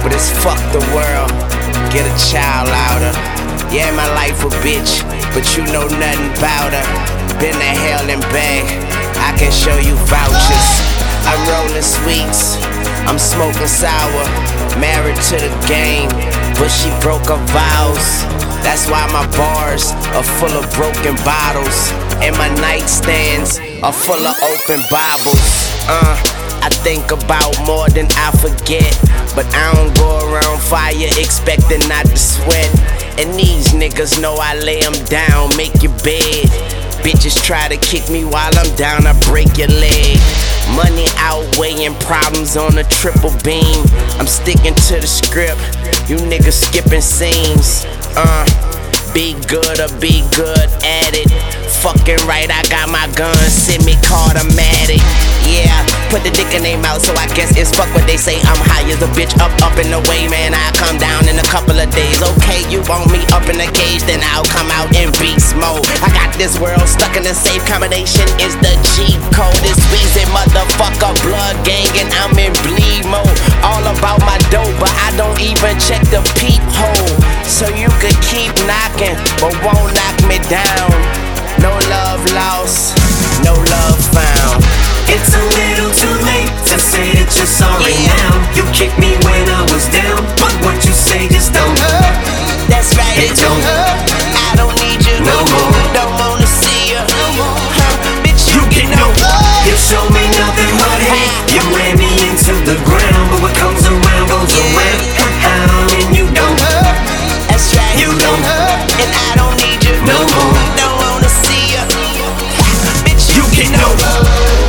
but it's fuck the world. Get a child out her. Yeah, my life a bitch, but you know nothing about her. Been to hell and back, I can show you vouchers. I'm rolling sweets, I'm smoking sour. Married to the game, but she broke her vows. That's why my bars are full of broken bottles, and my nightstands are full of open Bibles. I think about more than I forget, but I don't go around fire expecting not to sweat. And these niggas know I lay them down, make your bed. Bitches try to kick me while I'm down, I break your leg. Money outweighing problems on a triple beam. I'm sticking to the script, you niggas skipping scenes. Be good or be good at it. Fucking right, I got my gun, semi-automatic. Yeah, put the dick in their mouth, so I guess it's fuck what they say. I'm high as a bitch, up and away, man. I come down in a couple of days. Okay, you want me up in the cage, then I'll come out in beast mode. I got this world stuck in a safe combination. Is the G code? It's Weezy, motherfucker, blood gang, and I'm in bleed mode. All about my dope, but I don't even check the peephole. So you could keep knocking, but won't knock me down. No love lost, no love found. It's a little too late to say that you're sorry now. You kicked me when I was down, but what you say just don't hurt. That's right, it don't hurt. I don't need you no more. Don't wanna see you no more. Bitch, you get no love. You show me nothing but hate. You ran me into the ground, but what comes around goes around. And you don't hurt. That's right, you don't hurt. And I don't need you no more. Don't wanna see you. Bitch, you get no love.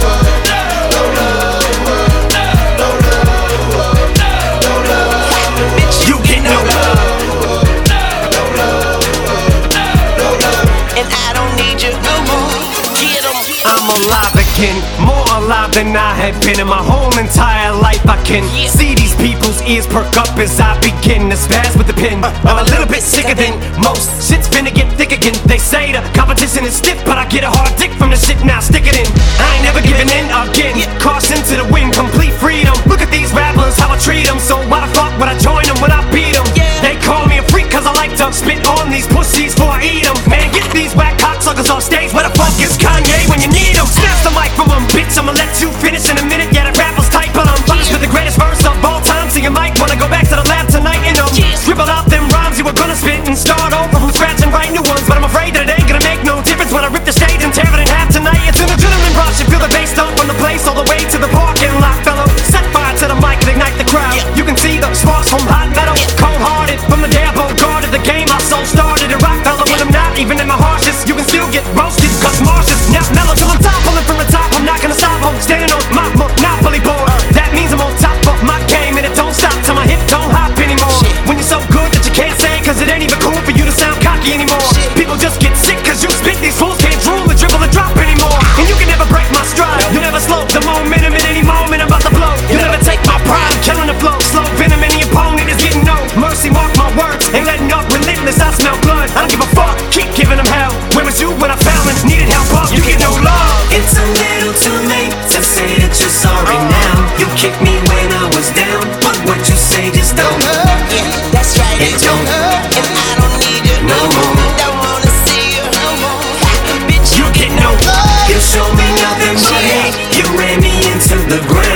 I'm alive again, more alive than I have been in my whole entire life. I can see these people's ears perk up as I begin to spaz with the pen. I'm a little bit sicker than most. Shit's finna get thick again. They say the competition is stiff, but I get a hard dick from the shit now. Stick it in. I ain't never giving in again. Caution to the wind, complete freedom. Look at these rappers, how I treat them. So why the fuck would I join them when I beat them? They call me a freak cause I like to spit on these pussies before I eat them. Man, get these whack cocksuckers off stage. Where the fuck is Kanye when you need him? Snatch the mic from him, bitch, I'ma let you finish in a minute. Yeah, that rapper's tight, but I'm punished with the greatest verse of all time. So you might wanna go back to the lab tonight and scribble out them rhymes you were gonna spit and start over from scratch and write new ones. But I'm afraid that it ain't gonna make no difference when I rip the stage and tear it in half tonight. It's an adrenaline rush, you feel the bass dump from the place all the way to the parking lot, fellow. Set fire to the mic and ignite the crowd. You can see the sparks from hot metal, cold-hearted from the day I guarded the game. I so started a rock fellow when I'm not even in my harshest. You can still get roasted, cause Mars is now mellow till I'm top, pulling from the top. I'm not gonna stop, I'm standing on my monopoly board. That means I'm on top of my game, and it don't stop till my hip don't hop anymore. When you're so good that you can't say, cause it ain't even cool for you to sound cocky anymore. People just get sick cause you spit, these fools can't drool and dribble and drop anymore. And you can never break my stride, you never slow the momentum at any moment I'm about to blow. You never take my pride, I'm killing the flow. Slow venom, any opponent is getting no mercy, mark my words, ain't letting up, relentless, I smell blood. I don't give a fuck, keep giving them hell. Where was you when I found and needed help up? You get no love. It's a little too late to say that you're sorry now. You kicked me when I was down, but what you say just don't hurt. Yeah, that's right, it don't hurt. And I don't need you no more. Don't wanna see you no more. Bitch, you get no love. You show me nothing but hate. You ran me into the ground.